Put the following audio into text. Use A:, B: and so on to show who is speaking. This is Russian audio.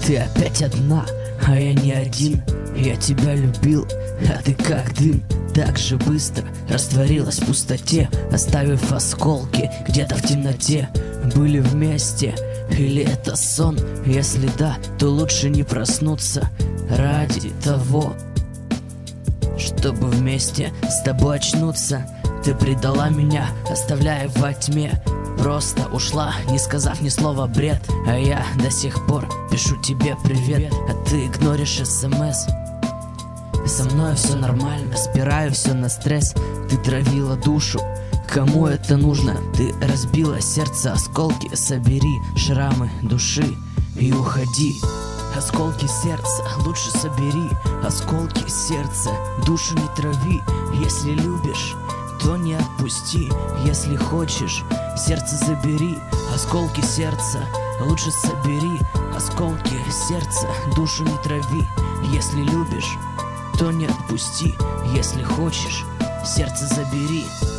A: Ты опять одна, а я не один. Я тебя любил, а ты как дым. Так же быстро растворилась в пустоте, оставив осколки где-то в темноте. Были вместе, или это сон? Если да, то лучше не проснуться ради того, чтобы вместе с тобой очнуться. Ты предала меня, оставляя во тьме. Просто ушла, не сказав ни слова, бред. А я до сих пор пишу тебе привет, а ты игноришь СМС. Со мной все нормально, спираю все на стресс. Ты травила душу, кому это нужно? Ты разбила сердце, осколки собери, шрамы души и уходи. Осколки сердца лучше собери, осколки сердца, душу не трави. Если любишь, то не отпусти. Если хочешь, сердце забери. Осколки сердца лучше собери, осколки сердца, душу не трави. Если любишь, то не отпусти. Если хочешь, сердце забери.